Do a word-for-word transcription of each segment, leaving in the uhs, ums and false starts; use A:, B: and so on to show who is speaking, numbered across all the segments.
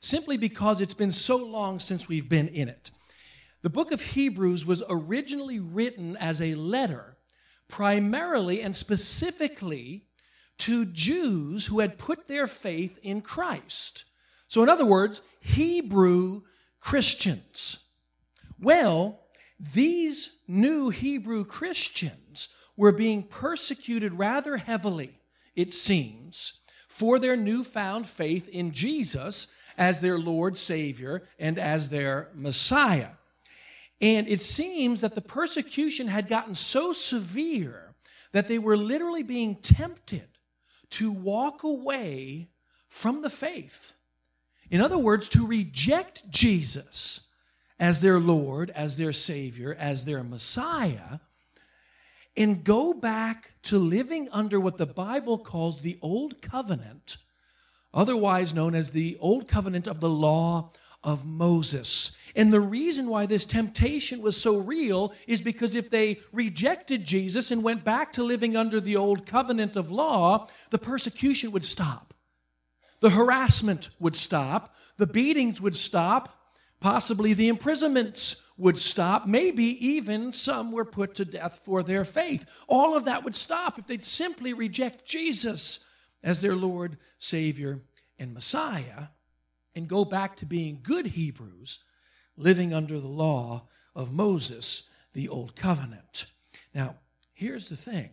A: simply because it's been so long since we've been in it. The book of Hebrews was originally written as a letter, primarily and specifically to Jews who had put their faith in Christ. So in other words, Hebrew Christians. Well, these new Hebrew Christians were being persecuted rather heavily, it seems, for their newfound faith in Jesus as their Lord, Savior, and as their Messiah. And it seems that the persecution had gotten so severe that they were literally being tempted to walk away from the faith. In other words, to reject Jesus as their Lord, as their Savior, as their Messiah, and go back to living under what the Bible calls the Old Covenant, otherwise known as the Old Covenant of the Law of Moses. And the reason why this temptation was so real is because if they rejected Jesus and went back to living under the Old Covenant of law, the persecution would stop. The harassment would stop. The beatings would stop. Possibly the imprisonments would stop. Maybe even some were put to death for their faith. All of that would stop if they'd simply reject Jesus as their Lord, Savior, and Messiah and go back to being good Hebrews, living under the law of Moses, the Old Covenant. Now, here's the thing.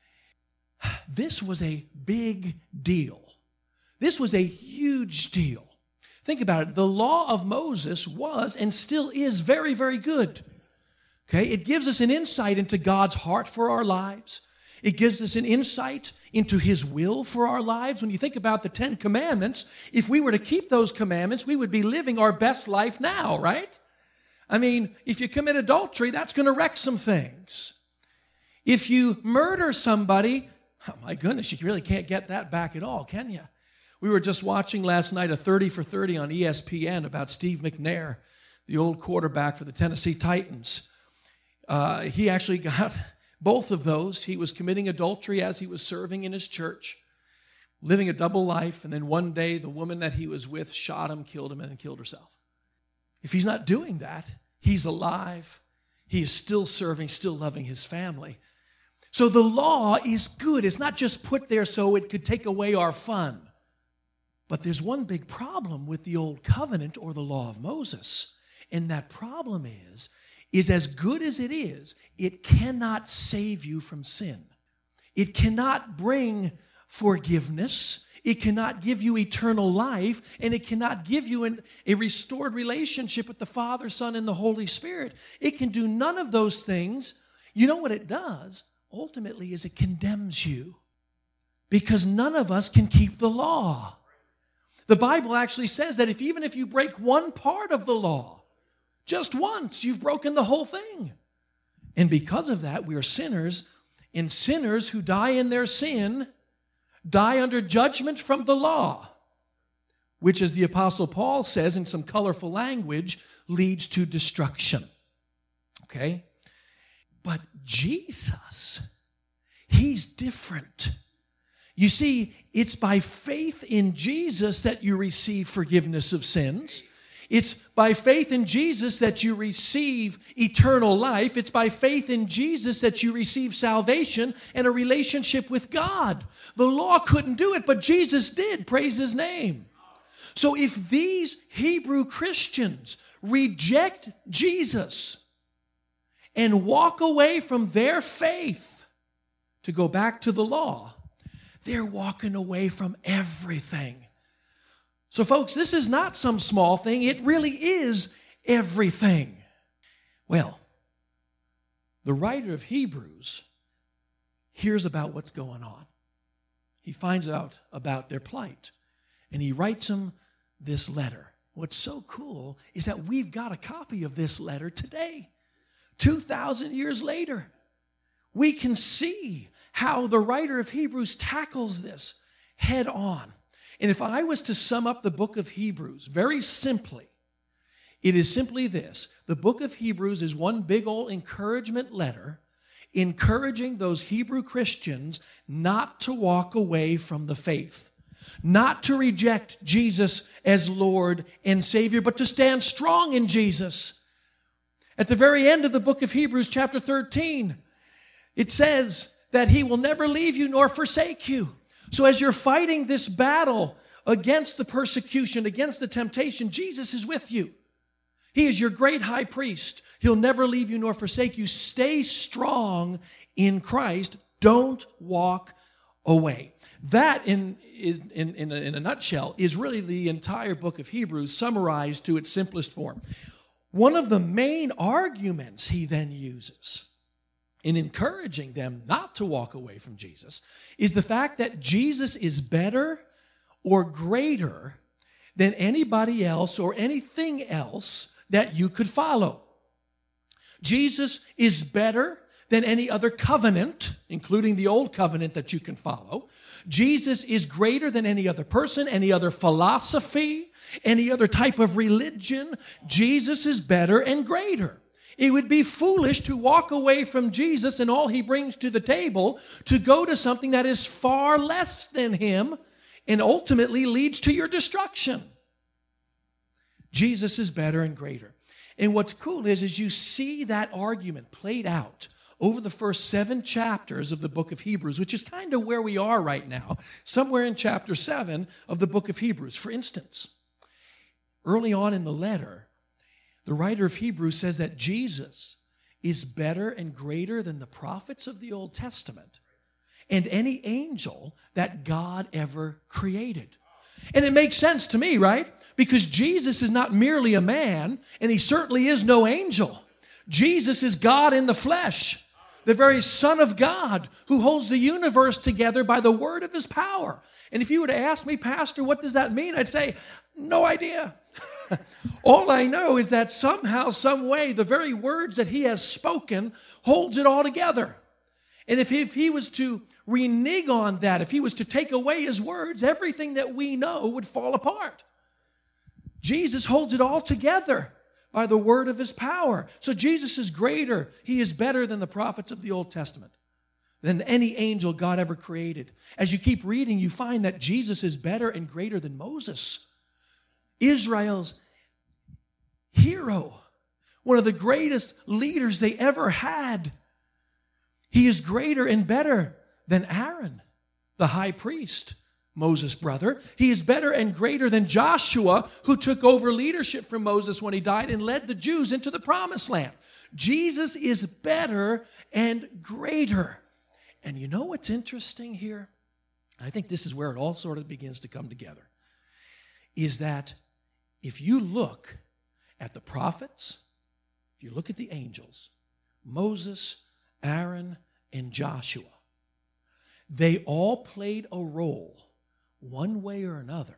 A: This was a big deal. This was a huge deal. Think about it. The law of Moses was and still is very, very good. Okay? It gives us an insight into God's heart for our lives. It gives us an insight into His will for our lives. When you think about the Ten Commandments, if we were to keep those commandments, we would be living our best life now, right? I mean, if you commit adultery, that's going to wreck some things. If you murder somebody, oh my goodness, you really can't get that back at all, can you? We were just watching last night a thirty for thirty on E S P N about Steve McNair, the old quarterback for the Tennessee Titans. Uh, he actually got both of those. He was committing adultery as he was serving in his church, living a double life, and then one day the woman that he was with shot him, killed him, and then killed herself. If he's not doing that, he's alive. He is still serving, still loving his family. So the law is good. It's not just put there so it could take away our fun. But there's one big problem with the Old Covenant or the law of Moses. And that problem is, is as good as it is, it cannot save you from sin. It cannot bring forgiveness. It cannot give you eternal life. And it cannot give you an, a restored relationship with the Father, Son, and the Holy Spirit. It can do none of those things. You know what it does? Ultimately is it condemns you. Because none of us can keep the law. The Bible actually says that if even if you break one part of the law, just once, you've broken the whole thing. And because of that, we are sinners, and sinners who die in their sin die under judgment from the law, which, as the Apostle Paul says in some colorful language, leads to destruction. Okay? But Jesus, He's different. You see, it's by faith in Jesus that you receive forgiveness of sins. It's by faith in Jesus that you receive eternal life. It's by faith in Jesus that you receive salvation and a relationship with God. The law couldn't do it, but Jesus did. Praise His name. So if these Hebrew Christians reject Jesus and walk away from their faith to go back to the law, they're walking away from everything. So folks, this is not some small thing. It really is everything. Well, the writer of Hebrews hears about what's going on. He finds out about their plight, and he writes them this letter. What's so cool is that we've got a copy of this letter today, two thousand years later. We can see how the writer of Hebrews tackles this head on. And if I was to sum up the book of Hebrews very simply, it is simply this. The book of Hebrews is one big old encouragement letter encouraging those Hebrew Christians not to walk away from the faith. not to reject Jesus as Lord and Savior, but to stand strong in Jesus. At the very end of the book of Hebrews, chapter thirteen, it says that he will never leave you nor forsake you. So as you're fighting this battle against the persecution, against the temptation, Jesus is with you. He is your great high priest. He'll never leave you nor forsake you. Stay strong in Christ. Don't walk away. That, in, in, in, a, in a nutshell, is really the entire book of Hebrews summarized to its simplest form. One of the main arguments he then uses in encouraging them not to walk away from Jesus is the fact that Jesus is better or greater than anybody else or anything else that you could follow. Jesus is better than any other covenant, including the old covenant that you can follow. Jesus is greater than any other person, any other philosophy, any other type of religion. Jesus is better and greater. It would be foolish to walk away from Jesus and all he brings to the table to go to something that is far less than him and ultimately leads to your destruction. Jesus is better and greater. And what's cool is, is you see that argument played out over the first seven chapters of the book of Hebrews, which is kind of where we are right now, somewhere in chapter seven of the book of Hebrews. For instance, early on in the letter, the writer of Hebrews says that Jesus is better and greater than the prophets of the Old Testament and any angel that God ever created. And it makes sense to me, right? Because Jesus is not merely a man, and he certainly is no angel. Jesus is God in the flesh, the very Son of God who holds the universe together by the word of his power. And if you were to ask me, Pastor, what does that mean? I'd say, no idea. All I know is that somehow, some way, the very words that he has spoken holds it all together. And if he, if he was to renege on that, if he was to take away his words, everything that we know would fall apart. Jesus holds it all together by the word of his power. So Jesus is greater. He is better than the prophets of the Old Testament, than any angel God ever created. As you keep reading, you find that Jesus is better and greater than Moses, Israel's hero, one of the greatest leaders they ever had. He is greater and better than Aaron, the high priest, Moses' brother. He is better and greater than Joshua, who took over leadership from Moses when he died and led the Jews into the promised land. Jesus is better and greater. And you know what's interesting here? I think this is where it all sort of begins to come together, is that if you look at the prophets, if you look at the angels, Moses, Aaron, and Joshua, they all played a role, one way or another,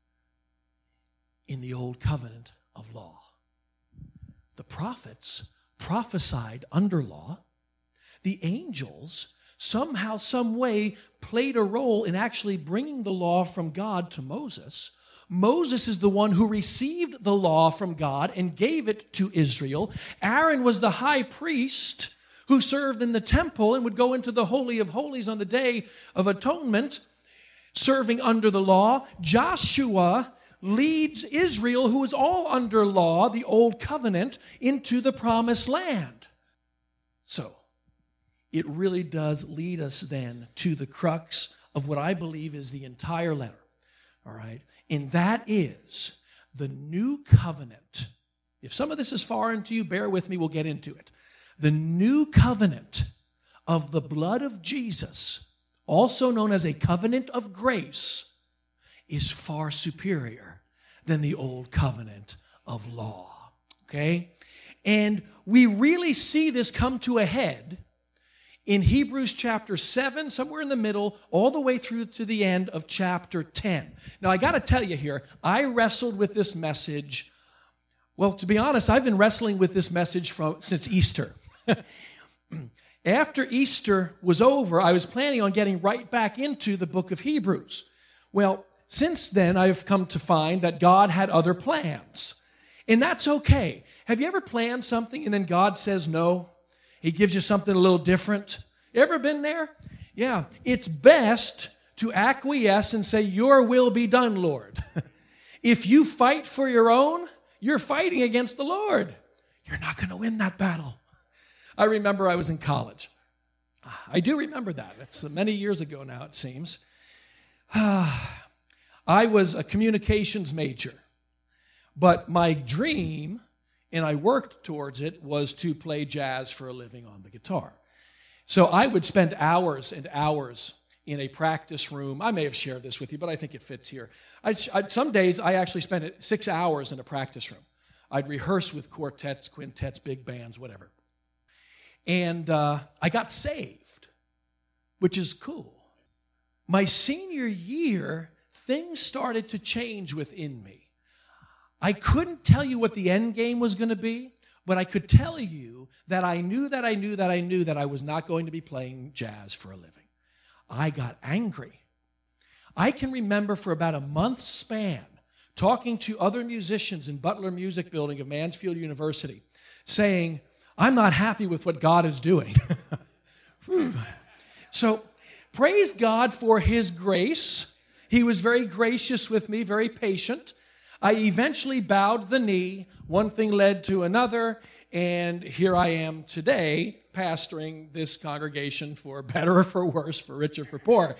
A: in the old covenant of law. The prophets prophesied under law. The angels somehow, some way, played a role in actually bringing the law from God to Moses. Moses is the one who received the law from God and gave it to Israel. Aaron was the high priest who served in the temple and would go into the Holy of Holies on the Day of Atonement, serving under the law. Joshua leads Israel, who is all under law, the old covenant, into the promised land. So, it really does lead us then to the crux of what I believe is the entire letter. All right? And that is the new covenant. If some of this is foreign to you, bear with me, we'll get into it. The new covenant of the blood of Jesus, also known as a covenant of grace, is far superior than the old covenant of law. Okay? And we really see this come to a head in Hebrews chapter seven, somewhere in the middle, all the way through to the end of chapter ten. Now, I got to tell you here, I wrestled with this message. Well, to be honest, I've been wrestling with this message from, since Easter. After Easter was over, I was planning on getting right back into the book of Hebrews. Well, since then, I've come to find that God had other plans. And that's okay. Have you ever planned something and then God says no? He gives you something a little different. You ever been there? Yeah. It's best to acquiesce and say, your will be done, Lord. If you fight for your own, you're fighting against the Lord. You're not going to win that battle. I remember I was in college. I do remember that. It's many years ago now, it seems. I was a communications major, but my dream, and I worked towards it, was to play jazz for a living on the guitar. So I would spend hours and hours in a practice room. I may have shared this with you, but I think it fits here. I'd, I'd, some days I actually spent six hours in a practice room. I'd rehearse with quartets, quintets, big bands, whatever. And uh, I got saved, which is cool. My senior year, things started to change within me. I couldn't tell you what the end game was going to be, but I could tell you that I knew that I knew that I knew that I was not going to be playing jazz for a living. I got angry. I can remember for about a month's span talking to other musicians in Butler Music Building of Mansfield University, saying, I'm not happy with what God is doing. So, praise God for his grace. He was very gracious with me, very patient. I eventually bowed the knee. One thing led to another, and here I am today pastoring this congregation for better or for worse, for rich or for poor.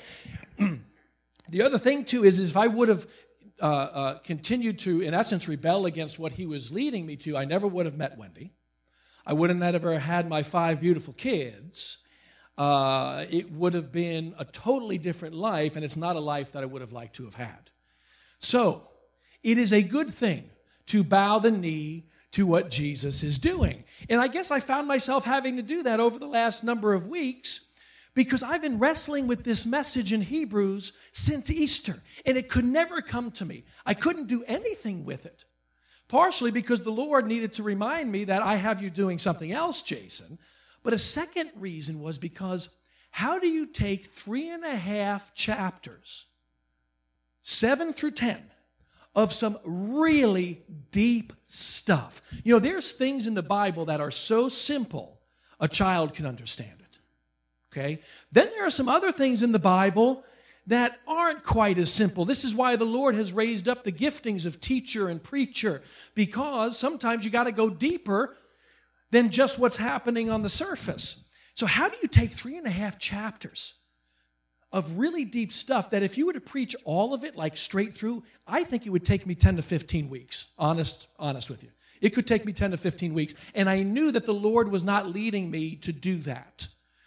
A: The other thing, too, is, is if I would have uh, uh, continued to, in essence, rebel against what he was leading me to, I never would have met Wendy. I wouldn't have ever had my five beautiful kids. Uh, it would have been a totally different life, and it's not a life that I would have liked to have had. So, it is a good thing to bow the knee to what Jesus is doing. And I guess I found myself having to do that over the last number of weeks because I've been wrestling with this message in Hebrews since Easter, and it could never come to me. I couldn't do anything with it. Partially because the Lord needed to remind me that I have you doing something else, Jason. But a second reason was because how do you take three and a half chapters, seven through ten, of some really deep stuff? You know, there's things in the Bible that are so simple, a child can understand it. Okay? Then there are some other things in the Bible that aren't quite as simple. This is why the Lord has raised up the giftings of teacher and preacher, because sometimes you got to go deeper than just what's happening on the surface. So how do you take three and a half chapters of really deep stuff that if you were to preach all of it like straight through, I think it would take me ten to fifteen weeks, honest, honest with you. It could take me ten to fifteen weeks, and I knew that the Lord was not leading me to do that.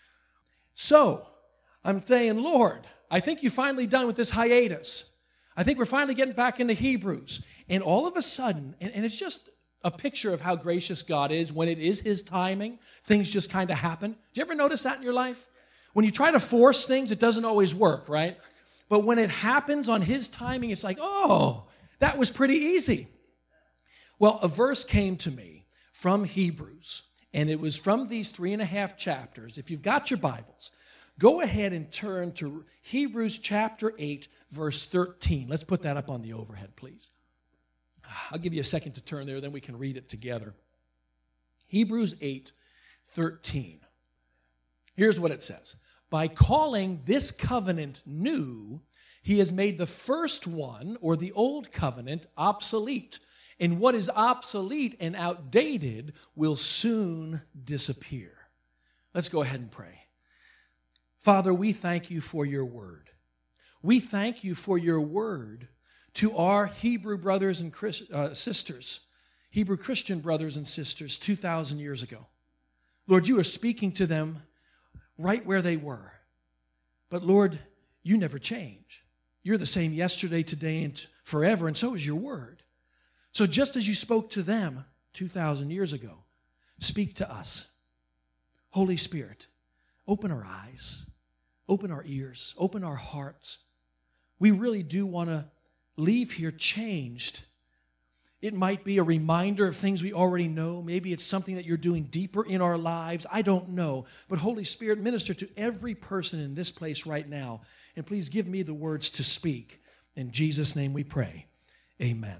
A: So I'm saying, Lord, I think you're finally done with this hiatus. I think we're finally getting back into Hebrews. And all of a sudden, and, and it's just a picture of how gracious God is. When it is his timing, things just kind of happen. Do you ever notice that in your life? When you try to force things, it doesn't always work, right? But when it happens on his timing, it's like, oh, that was pretty easy. Well, a verse came to me from Hebrews, and it was from these three and a half chapters. If you've got your Bibles, go ahead and turn to Hebrews chapter eight, verse thirteen. Let's put that up on the overhead, please. I'll give you a second to turn there, then we can read it together. Hebrews eight, thirteen. Here's what it says. By calling this covenant new, he has made the first one, or the old covenant, obsolete. And what is obsolete and outdated will soon disappear. Let's go ahead and pray. Father, we thank you for your word. We thank you for your word to our Hebrew brothers and Christ, uh, sisters, Hebrew Christian brothers and sisters two thousand years ago. Lord, you are speaking to them right where they were. But Lord, you never change. You're the same yesterday, today, and forever, and so is your word. So just as you spoke to them two thousand years ago, speak to us. Holy Spirit, open our eyes, open our ears, open our hearts. We really do want to leave here changed. It might be a reminder of things we already know. Maybe it's something that you're doing deeper in our lives. I don't know. But Holy Spirit, minister to every person in this place right now. And please give me the words to speak. In Jesus' name we pray. Amen.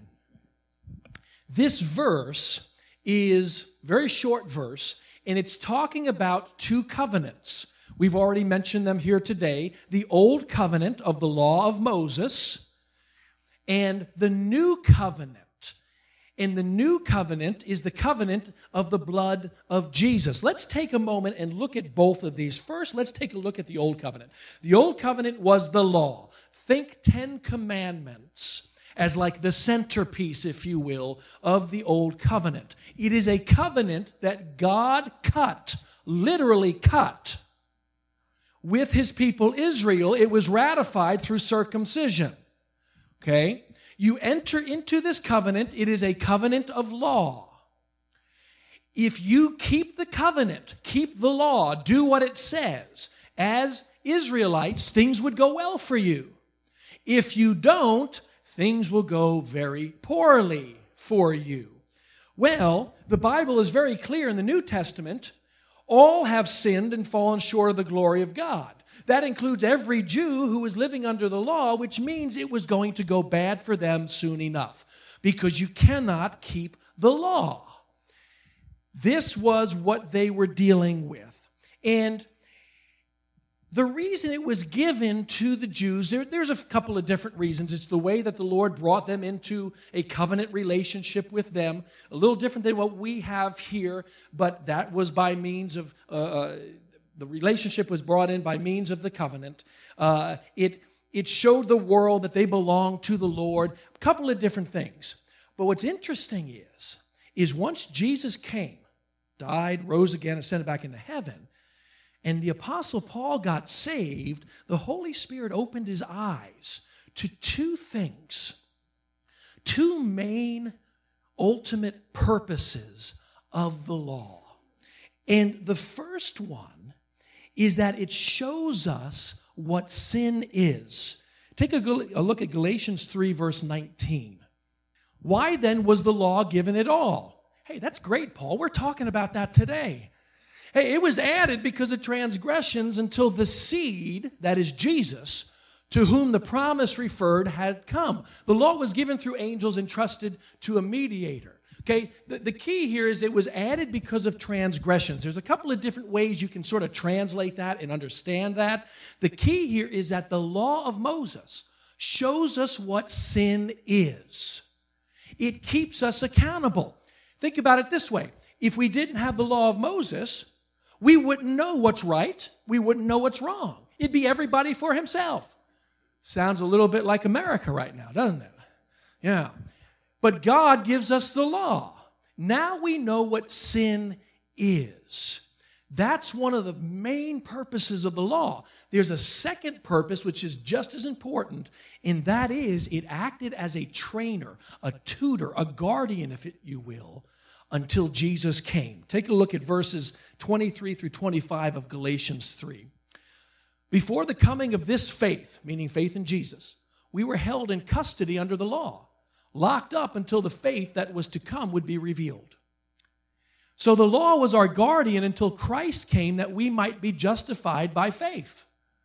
A: This verse is a very short verse, and it's talking about two covenants. We've already mentioned them here today. The Old Covenant of the law of Moses and the New Covenant. And the New Covenant is the covenant of the blood of Jesus. Let's take a moment and look at both of these. First, let's take a look at the Old Covenant. The Old Covenant was the law. Think Ten Commandments as like the centerpiece, if you will, of the Old Covenant. It is a covenant that God cut, literally cut, with his people Israel. It was ratified through circumcision. Okay? You enter into this covenant, it is a covenant of law. If you keep the covenant, keep the law, do what it says, as Israelites, things would go well for you. If you don't, things will go very poorly for you. Well, the Bible is very clear in the New Testament. All have sinned and fallen short of the glory of God. That includes every Jew who was living under the law, which means it was going to go bad for them soon enough, because you cannot keep the law. This was what they were dealing with. And the reason it was given to the Jews, there, there's a couple of different reasons. It's the way that the Lord brought them into a covenant relationship with them, a little different than what we have here, but that was by means of... Uh, The relationship was brought in by means of the covenant. Uh, it, it showed the world that they belonged to the Lord. A couple of different things. But what's interesting is, is once Jesus came, died, rose again, and ascended back into heaven, and the Apostle Paul got saved, the Holy Spirit opened his eyes to two things. Two main ultimate purposes of the law. And the first one is that it shows us what sin is. Take a, a look at Galatians three, verse nineteen. Why then was the law given at all? Hey, that's great, Paul. We're talking about that today. Hey, it was added because of transgressions until the seed, that is Jesus, to whom the promise referred had come. The law was given through angels entrusted to a mediator. Okay, the, the key here is it was added because of transgressions. There's a couple of different ways you can sort of translate that and understand that. The key here is that the law of Moses shows us what sin is. It keeps us accountable. Think about it this way. If we didn't have the law of Moses, we wouldn't know what's right. We wouldn't know what's wrong. It'd be everybody for himself. Sounds a little bit like America right now, doesn't it? Yeah. But God gives us the law. Now we know what sin is. That's one of the main purposes of the law. There's a second purpose which is just as important, and that is it acted as a trainer, a tutor, a guardian, if it, you will, until Jesus came. Take a look at verses twenty-three through twenty-five of Galatians three. Before the coming of this faith, meaning faith in Jesus, we were held in custody under the law, locked up until the faith that was to come would be revealed. So the law was our guardian until Christ came that we might be justified by faith.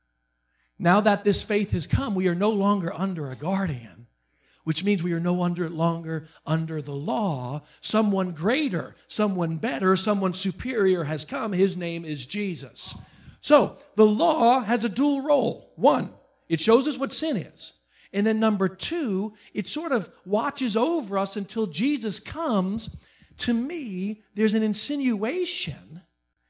A: Now that this faith has come, we are no longer under a guardian, which means we are no under, longer under the law. Someone greater, someone better, someone superior has come. His name is Jesus. So the law has a dual role. One, it shows us what sin is. And then number two, it sort of watches over us until Jesus comes. To me, there's an insinuation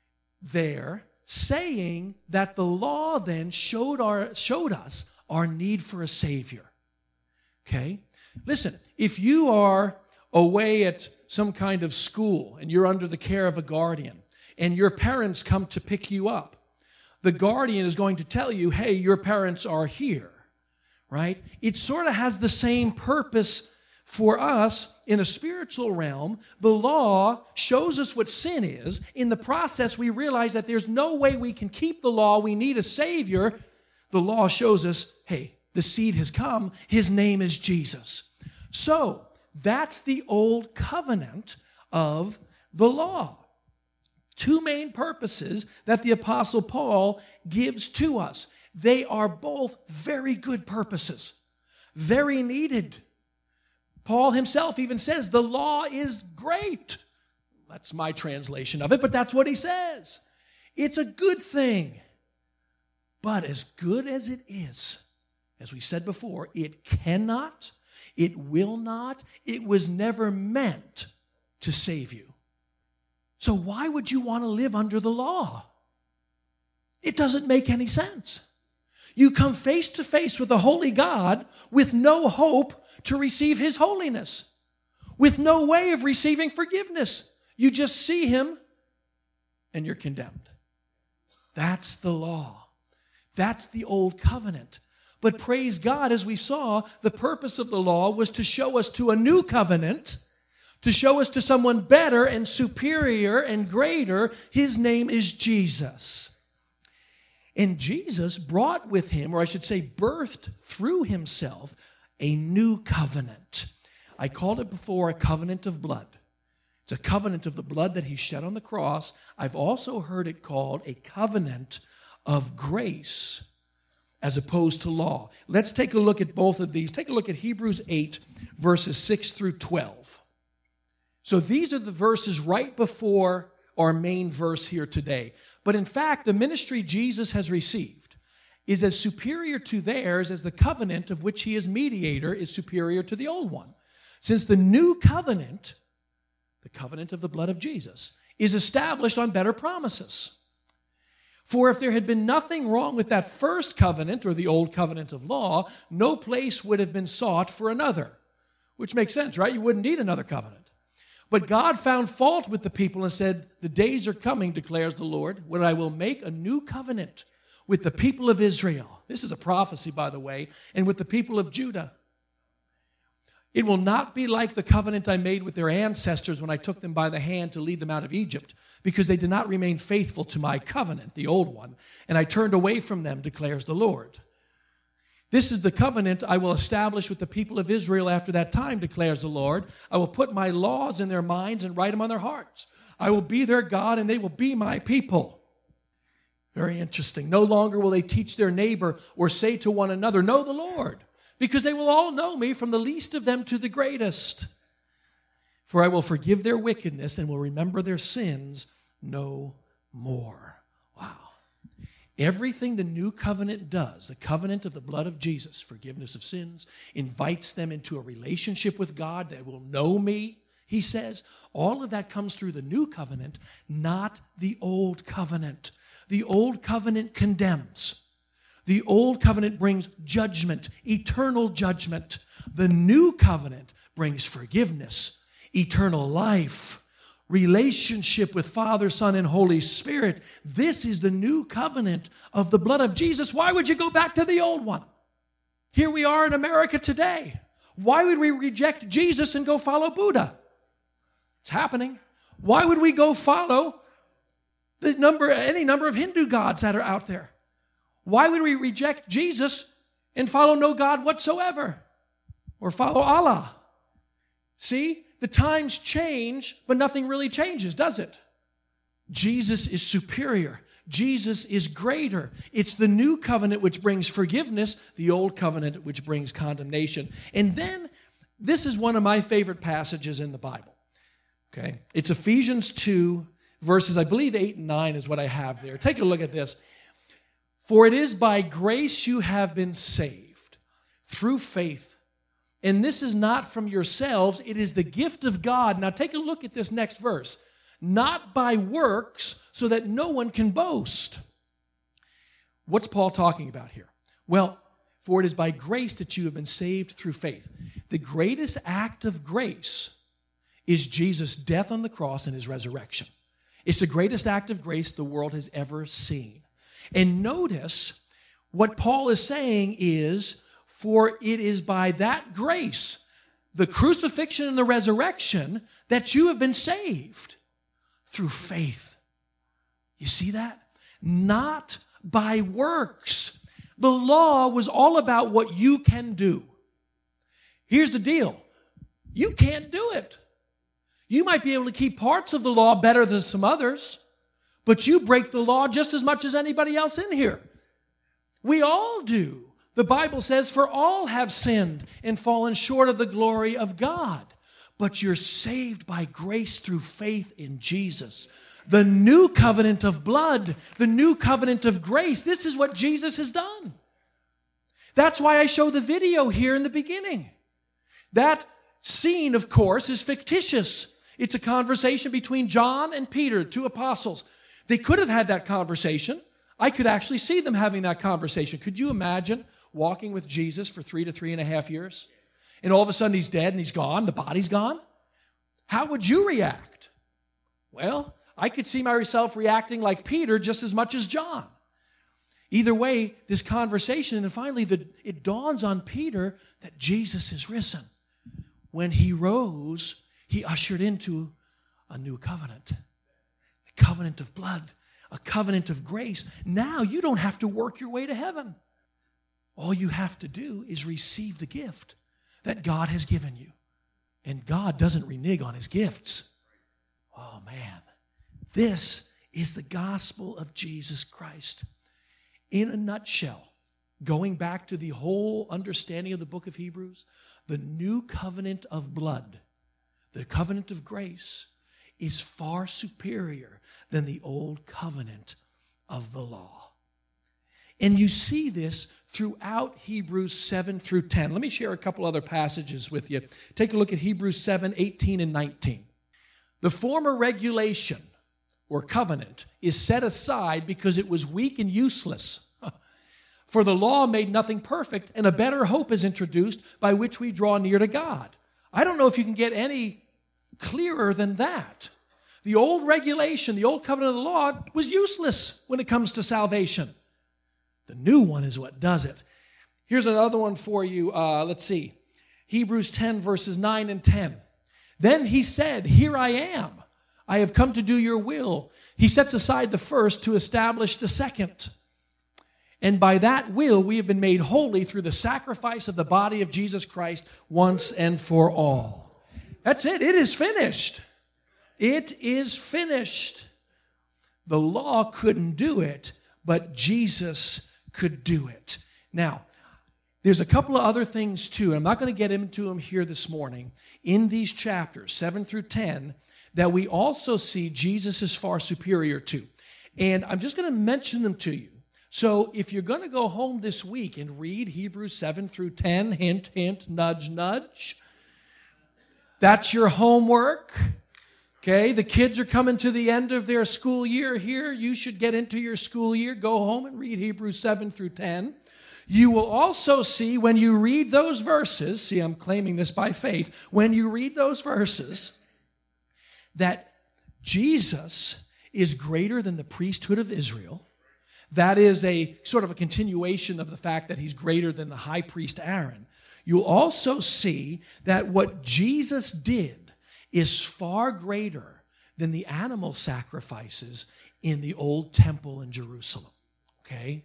A: there saying that the law then showed our showed us our need for a Savior. Okay? Listen, if you are away at some kind of school and you're under the care of a guardian and your parents come to pick you up, the guardian is going to tell you, hey, your parents are here, right? It sort of has the same purpose for us in a spiritual realm. The law shows us what sin is. In the process, we realize that there's no way we can keep the law. We need a Savior. The law shows us, hey, the seed has come. His name is Jesus. So that's the old covenant of the law. Two main purposes that the Apostle Paul gives to us. They are both very good purposes, very needed. Paul himself even says the law is great. That's my translation of it, but that's what he says. It's a good thing. But as good as it is, as we said before, it cannot, it will not, it was never meant to save you. So why would you want to live under the law? It doesn't make any sense. You come face to face with a holy God with no hope to receive his holiness, with no way of receiving forgiveness. You just see him and you're condemned. That's the law. That's the old covenant. But praise God, as we saw, the purpose of the law was to show us to a new covenant, to show us to someone better and superior and greater. His name is Jesus. And Jesus brought with him, or I should say birthed through himself, a new covenant. I called it before a covenant of blood. It's a covenant of the blood that he shed on the cross. I've also heard it called a covenant of grace as opposed to law. Let's take a look at both of these. Take a look at Hebrews eight, verses six through twelve. So these are the verses right before our main verse here today. But in fact, the ministry Jesus has received is as superior to theirs as the covenant of which he is mediator is superior to the old one. Since the new covenant, the covenant of the blood of Jesus, is established on better promises. For if there had been nothing wrong with that first covenant, or the old covenant of law, no place would have been sought for another. Which makes sense, right? You wouldn't need another covenant. But God found fault with the people and said, the days are coming, declares the Lord, when I will make a new covenant with the people of Israel. This is a prophecy, by the way, and with the people of Judah. It will not be like the covenant I made with their ancestors when I took them by the hand to lead them out of Egypt, because they did not remain faithful to my covenant, the old one, and I turned away from them, declares the Lord. This is the covenant I will establish with the people of Israel after that time, declares the Lord. I will put my laws in their minds and write them on their hearts. I will be their God, and they will be my people. Very interesting. No longer will they teach their neighbor or say to one another, know the Lord, because they will all know me, from the least of them to the greatest. For I will forgive their wickedness and will remember their sins no more. Wow. Everything the new covenant does, the covenant of the blood of Jesus, forgiveness of sins, invites them into a relationship with God. They will know me, he says. All of that comes through the new covenant, not the old covenant. The old covenant condemns. The old covenant brings judgment, eternal judgment. The new covenant brings forgiveness, eternal life, relationship with Father, Son, and Holy Spirit. This is the new covenant of the blood of Jesus. Why would you go back to the old one? Here we are in America today. Why would we reject Jesus and go follow Buddha? It's happening. Why would we go follow the number, any number of Hindu gods that are out there? Why would we reject Jesus and follow no God whatsoever? Or follow Allah? See, the times change, but nothing really changes, does it? Jesus is superior. Jesus is greater. It's the new covenant which brings forgiveness, the old covenant which brings condemnation. And then, this is one of my favorite passages in the Bible. Okay, it's Ephesians two, verses, I believe eight and nine is what I have there. Take a look at this. For it is by grace you have been saved, through faith. And this is not from yourselves, it is the gift of God. Now take a look at this next verse. Not by works, so that no one can boast. What's Paul talking about here? Well, for it is by grace that you have been saved through faith. The greatest act of grace is Jesus' death on the cross and his resurrection. It's the greatest act of grace the world has ever seen. And notice what Paul is saying is, for it is by that grace, the crucifixion and the resurrection, that you have been saved through faith. You see that? Not by works. The law was all about what you can do. Here's the deal. You can't do it. You might be able to keep parts of the law better than some others, but you break the law just as much as anybody else in here. We all do. The Bible says, for all have sinned and fallen short of the glory of God. But you're saved by grace through faith in Jesus. The new covenant of blood, the new covenant of grace. This is what Jesus has done. That's why I show the video here in the beginning. That scene, of course, is fictitious. It's a conversation between John and Peter, two apostles. They could have had that conversation. I could actually see them having that conversation. Could you imagine walking with Jesus for three to three and a half years? And all of a sudden he's dead and he's gone, the body's gone? How would you react? Well, I could see myself reacting like Peter just as much as John. Either way, this conversation, and then finally the, it dawns on Peter that Jesus is risen. When he rose, he ushered into a new covenant, a covenant of blood, a covenant of grace. Now you don't have to work your way to heaven. All you have to do is receive the gift that God has given you. And God doesn't renege on his gifts. Oh man, this is the gospel of Jesus Christ. In a nutshell, going back to the whole understanding of the book of Hebrews, the new covenant of blood, the covenant of grace, is far superior than the old covenant of the law. And you see this throughout Hebrews seven through ten. Let me share a couple other passages with you. Take a look at Hebrews seven, eighteen and nineteen. The former regulation or covenant is set aside because it was weak and useless. For the law made nothing perfect, and a better hope is introduced by which we draw near to God. I don't know if you can get any clearer than that. The old regulation, the old covenant of the law was useless when it comes to salvation. The new one is what does it. Here's another one for you. Uh, let's see. Hebrews ten, verses nine and ten. Then he said, "Here I am. I have come to do your will." He sets aside the first to establish the second. And by that will, we have been made holy through the sacrifice of the body of Jesus Christ once and for all. That's it. It is finished. It is finished. The law couldn't do it, but Jesus could do it. Now, there's a couple of other things too, and I'm not going to get into them here this morning, in these chapters, seven through ten, that we also see Jesus is far superior to. And I'm just going to mention them to you. So if you're going to go home this week and read Hebrews seven through ten, hint, hint, nudge, nudge, that's your homework. Okay, the kids are coming to the end of their school year here. You should get into your school year. Go home and read Hebrews seven through ten. You will also see when you read those verses, see, I'm claiming this by faith, when you read those verses, that Jesus is greater than the priesthood of Israel. That is a sort of a continuation of the fact that he's greater than the high priest Aaron. You'll also see that what Jesus did is far greater than the animal sacrifices in the old temple in Jerusalem. Okay?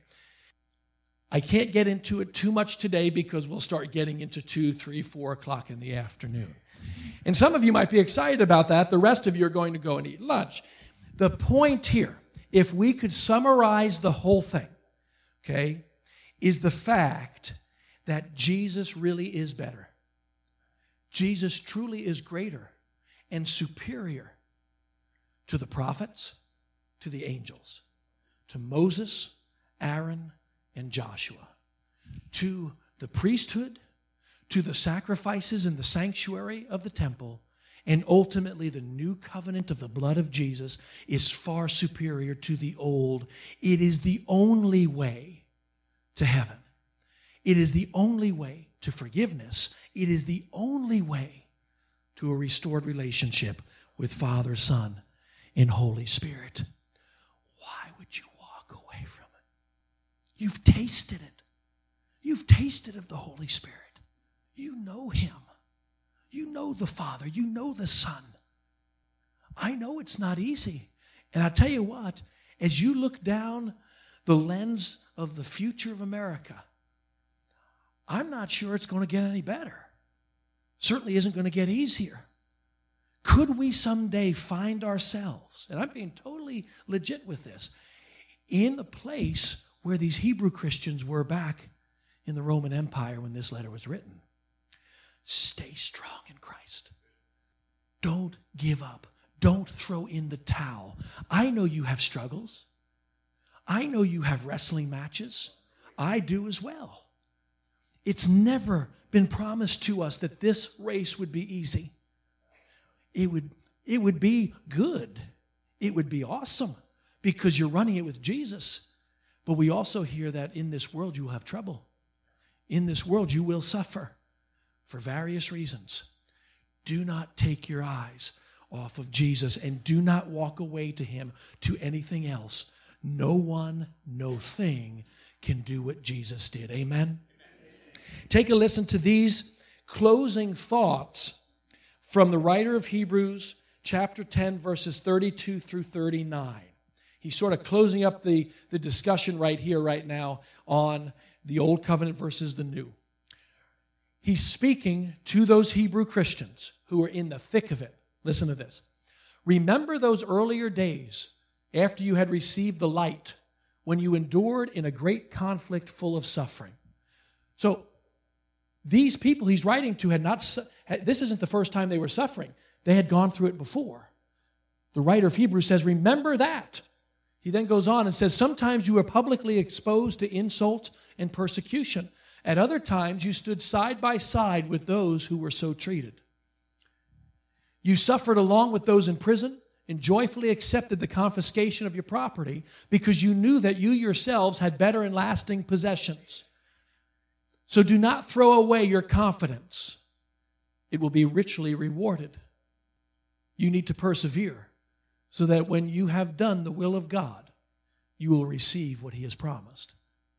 A: I can't get into it too much today because we'll start getting into two, three, four o'clock in the afternoon. And some of you might be excited about that. The rest of you are going to go and eat lunch. The point here, if we could summarize the whole thing, okay, is the fact that Jesus really is better. Jesus truly is greater and superior to the prophets, to the angels, to Moses, Aaron, and Joshua, to the priesthood, to the sacrifices in the sanctuary of the temple, and ultimately the new covenant of the blood of Jesus is far superior to the old. It is the only way to heaven. It is the only way to forgiveness. It is the only way to a restored relationship with Father, Son, and Holy Spirit. Why would you walk away from it? You've tasted it. You've tasted of the Holy Spirit. You know him. You know the Father. You know the Son. I know it's not easy. And I tell you what, as you look down the lens of the future of America, I'm not sure it's going to get any better. Certainly isn't going to get easier. Could we someday find ourselves, and I'm being totally legit with this, in the place where these Hebrew Christians were back in the Roman Empire when this letter was written? Stay strong in Christ. Don't give up. don't throw in the towel. I know you have struggles. I know you have wrestling matches. I do as well. It's never been promised to us that this race would be easy. It would, it would be good. It would be awesome because you're running it with Jesus. But we also hear that in this world you will have trouble. In this world you will suffer for various reasons. Do not take your eyes off of Jesus and do not walk away to him to anything else. No one, no thing can do what Jesus did. Amen? Take a listen to these closing thoughts from the writer of Hebrews, chapter ten, verses thirty-two through thirty-nine. He's sort of closing up the, the discussion right here, right now, on the Old Covenant versus the New. He's speaking to those Hebrew Christians who are in the thick of it. Listen to this. Remember those earlier days after you had received the light, when you endured in a great conflict full of suffering. So these people he's writing to had not, this isn't the first time they were suffering. They had gone through it before. The writer of Hebrews says, remember that. He then goes on and says, sometimes you were publicly exposed to insult and persecution. At other times, you stood side by side with those who were so treated. You suffered along with those in prison and joyfully accepted the confiscation of your property because you knew that you yourselves had better and lasting possessions. So do not throw away your confidence. It will be richly rewarded. You need to persevere so that when you have done the will of God, you will receive what he has promised.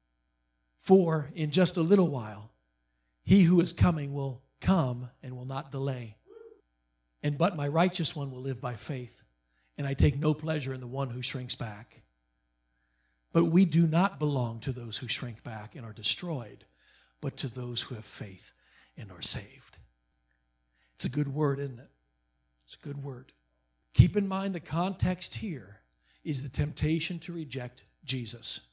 A: For in just a little while, he who is coming will come and will not delay. And but my righteous one will live by faith, and I take no pleasure in the one who shrinks back. But we do not belong to those who shrink back and are destroyed, but to those who have faith and are saved. It's a good word, isn't it? It's a good word. Keep in mind the context here is the temptation to reject Jesus.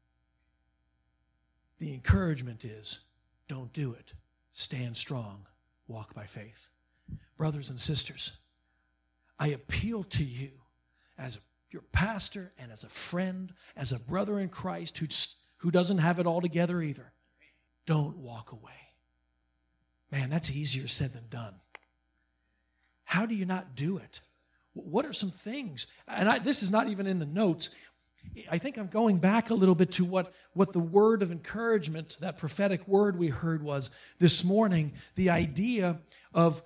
A: The encouragement is, don't do it. Stand strong. Walk by faith. Brothers and sisters, I appeal to you as your pastor and as a friend, as a brother in Christ who, who doesn't have it all together either. Don't walk away. Man, that's easier said than done. How do you not do it? What are some things? And I, this is not even in the notes. I think I'm going back a little bit to what, what the word of encouragement, that prophetic word we heard was this morning, the idea of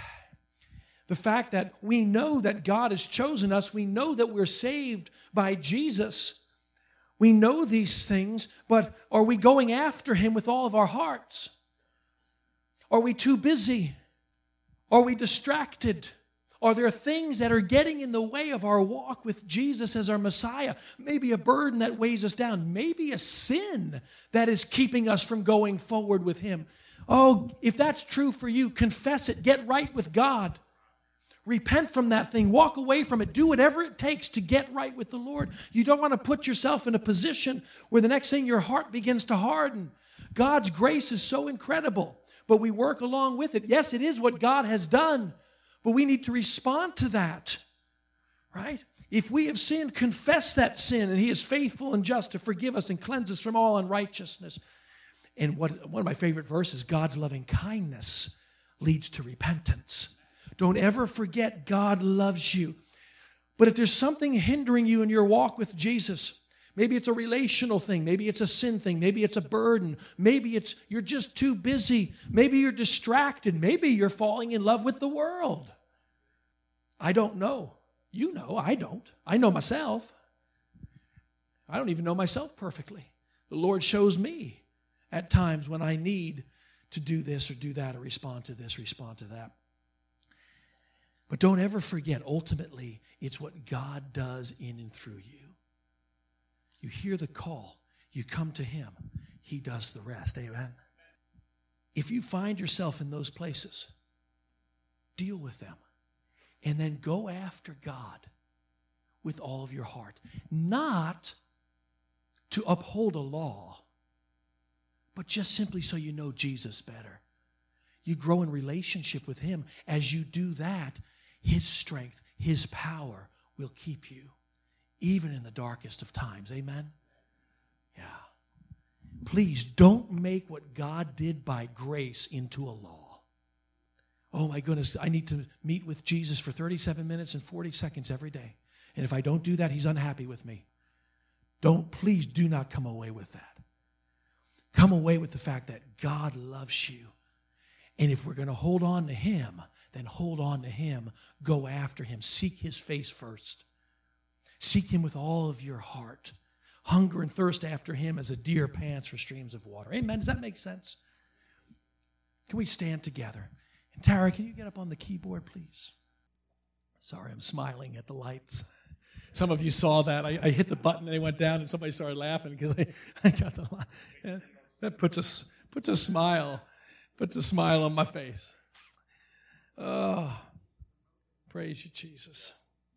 A: the fact that we know that God has chosen us. We know that we're saved by Jesus. We know these things, but are we going after him with all of our hearts? Are we too busy? Are we distracted? Are there things that are getting in the way of our walk with Jesus as our Messiah? Maybe a burden that weighs us down. Maybe a sin that is keeping us from going forward with him. Oh, if that's true for you, confess it. Get right with God. Repent from that thing. Walk away from it. Do whatever it takes to get right with the Lord. You don't want to put yourself in a position where the next thing your heart begins to harden. God's grace is so incredible, but we work along with it. Yes, it is what God has done, but we need to respond to that, right? If we have sinned, confess that sin, and he is faithful and just to forgive us and cleanse us from all unrighteousness. And what, one of my favorite verses, God's loving kindness leads to repentance. Don't ever forget God loves you. But if there's something hindering you in your walk with Jesus, maybe it's a relational thing, maybe it's a sin thing, maybe it's a burden, maybe it's you're just too busy, maybe you're distracted, maybe you're falling in love with the world. I don't know. You know, I don't. I know myself. I don't even know myself perfectly. The Lord shows me at times when I need to do this or do that or respond to this, respond to that. But don't ever forget, ultimately, it's what God does in and through you. You hear the call. You come to him. He does the rest. Amen? If you find yourself in those places, deal with them. And then go after God with all of your heart. Not to uphold a law, but just simply so you know Jesus better. You grow in relationship with him. As you do that, His strength, His power will keep you even in the darkest of times. Amen? Yeah. Please don't make what God did by grace into a law. Oh my goodness, I need to meet with Jesus for thirty-seven minutes and forty seconds every day. And if I don't do that, He's unhappy with me. Don't, please do not come away with that. Come away with the fact that God loves you. And if we're going to hold on to Him, then hold on to Him. Go after Him. Seek His face first. Seek Him with all of your heart. Hunger and thirst after Him as a deer pants for streams of water. Amen. Does that make sense? Can we stand together? And Tara, can you get up on the keyboard, please? Sorry, I'm smiling at the lights. Some of you saw that. I, I hit the button and they went down and somebody started laughing because I, I got the light. Yeah, that puts a, puts a smile, puts a smile on my face. Oh, praise you, Jesus.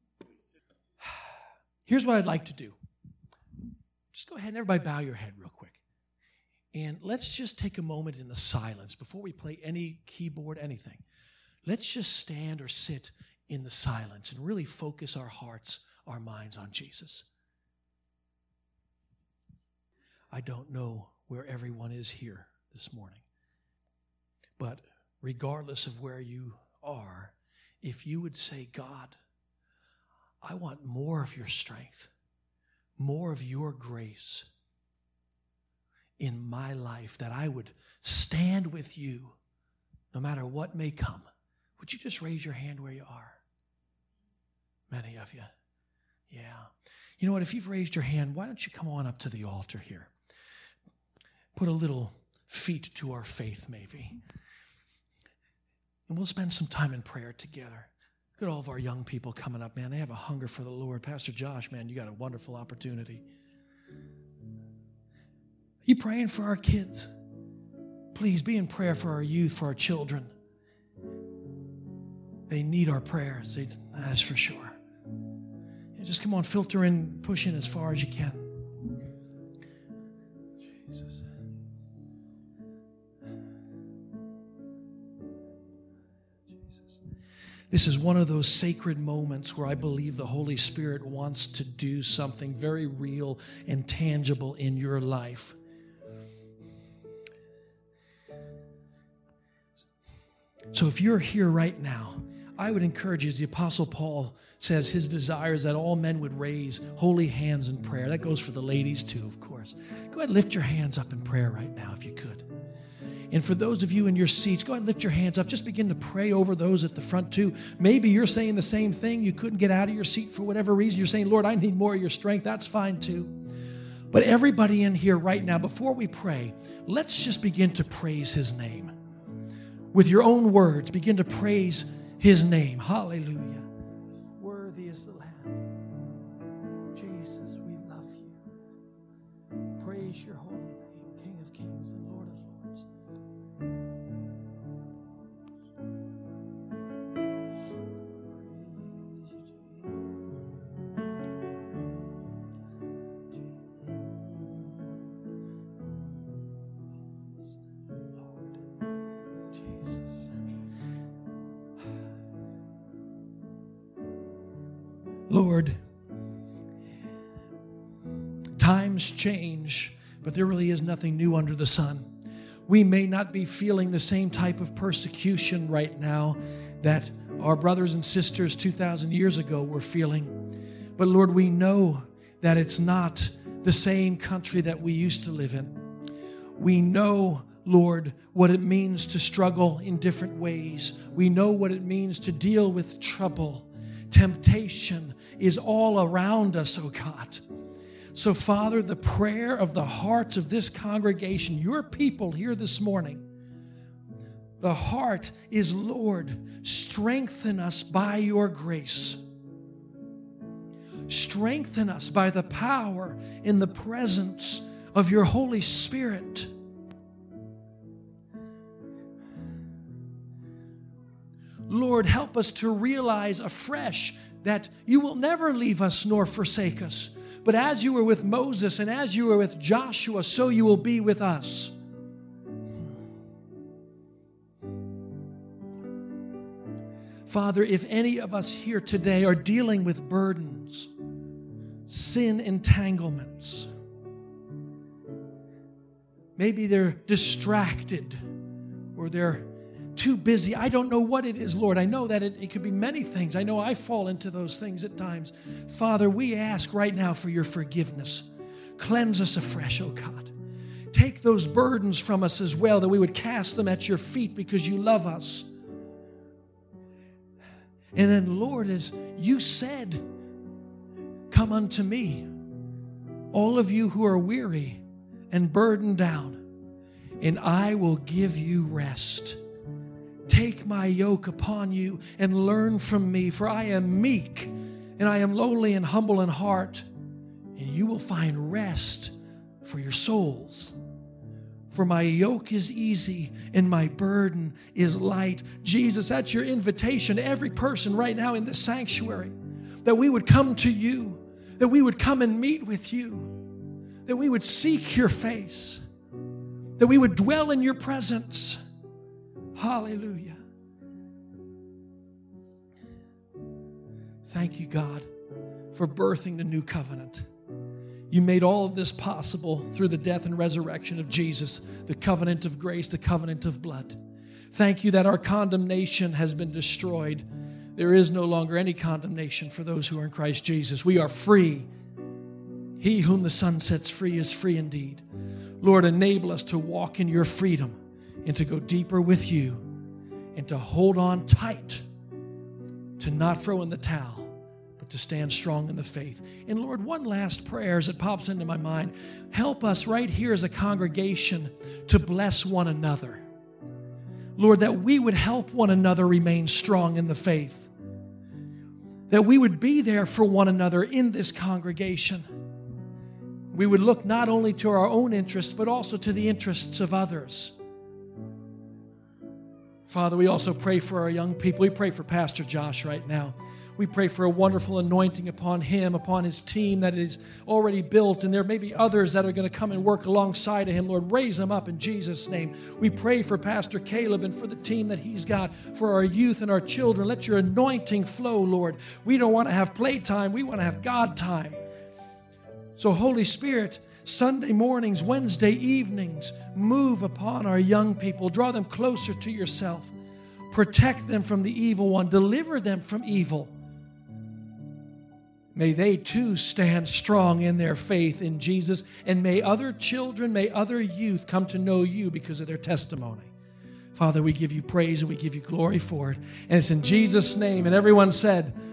A: Here's what I'd like to do. Just go ahead and everybody bow your head real quick. And let's just take a moment in the silence before we play any keyboard, anything. Let's just stand or sit in the silence and really focus our hearts, our minds on Jesus. I don't know where everyone is here this morning, but regardless of where you are, if you would say, God, I want more of your strength, more of your grace in my life, that I would stand with you no matter what may come. Would you just raise your hand where you are? Many of you. Yeah. You know what? If you've raised your hand, why don't you come on up to the altar here? Put a little feet to our faith, maybe. And we'll spend some time in prayer together. Look at all of our young people coming up, man. They have a hunger for the Lord. Pastor Josh, man, you got a wonderful opportunity. Are you praying for our kids? Please be in prayer for our youth, for our children. They need our prayers. They, that is for sure. Yeah, just come on, filter in, push in as far as you can. Jesus. Jesus. This is one of those sacred moments where I believe the Holy Spirit wants to do something very real and tangible in your life. So if you're here right now, I would encourage you, as the Apostle Paul says, his desire is that all men would raise holy hands in prayer. That goes for the ladies too, of course. Go ahead and lift your hands up in prayer right now if you could. And for those of you in your seats, go ahead and lift your hands up. Just begin to pray over those at the front too. Maybe you're saying the same thing. You couldn't get out of your seat for whatever reason. You're saying, Lord, I need more of your strength. That's fine too. But everybody in here right now, before we pray, let's just begin to praise His name. With your own words, begin to praise His name. Hallelujah. Worthy is the Lamb. Jesus, we love you. Praise your holy name, King of kings and Lord of lords. Lord, times change, but there really is nothing new under the sun. We may not be feeling the same type of persecution right now that our brothers and sisters two thousand years ago were feeling. But Lord, we know that it's not the same country that we used to live in. We know, Lord, what it means to struggle in different ways. We know what it means to deal with trouble. Temptation is all around us, oh God. So, Father, the prayer of the hearts of this congregation, your people here this morning, the heart is, Lord, strengthen us by your grace. Strengthen us by the power in the presence of your Holy Spirit. Lord, help us to realize afresh that you will never leave us nor forsake us. But as you were with Moses and as you were with Joshua, so you will be with us. Father, if any of us here today are dealing with burdens, sin entanglements, maybe they're distracted or they're too busy. I don't know what it is, Lord. I know that it, it could be many things. I know I fall into those things at times. Father, we ask right now for your forgiveness. Cleanse us afresh, oh God. Take those burdens from us as well, that we would cast them at your feet because you love us. And then, Lord, as you said, come unto me, all of you who are weary and burdened down, and I will give you rest. Take my yoke upon you and learn from me, for I am meek and I am lowly and humble in heart, and you will find rest for your souls. For my yoke is easy and my burden is light. Jesus, that's your invitation to every person right now in this sanctuary, that we would come to you, that we would come and meet with you, that we would seek your face, that we would dwell in your presence. Hallelujah. Thank you, God, for birthing the new covenant. You made all of this possible through the death and resurrection of Jesus, the covenant of grace, the covenant of blood. Thank you that our condemnation has been destroyed. There is no longer any condemnation for those who are in Christ Jesus. We are free. He whom the Son sets free is free indeed. Lord, enable us to walk in your freedom and to go deeper with you and to hold on tight, to not throw in the towel, but to stand strong in the faith. And Lord, one last prayer as it pops into my mind. Help us right here as a congregation to bless one another. Lord, that we would help one another remain strong in the faith. That we would be there for one another in this congregation. We would look not only to our own interests, but also to the interests of others. Father, we also pray for our young people. We pray for Pastor Josh right now. We pray for a wonderful anointing upon him, upon his team that is already built. And there may be others that are going to come and work alongside of him. Lord, raise them up in Jesus' name. We pray for Pastor Caleb and for the team that he's got, for our youth and our children. Let your anointing flow, Lord. We don't want to have playtime. We want to have God time. So, Holy Spirit, Sunday mornings, Wednesday evenings, move upon our young people. Draw them closer to yourself. Protect them from the evil one. Deliver them from evil. May they too stand strong in their faith in Jesus. And may other children, may other youth come to know you because of their testimony. Father, we give you praise and we give you glory for it. And it's in Jesus' name. And everyone said,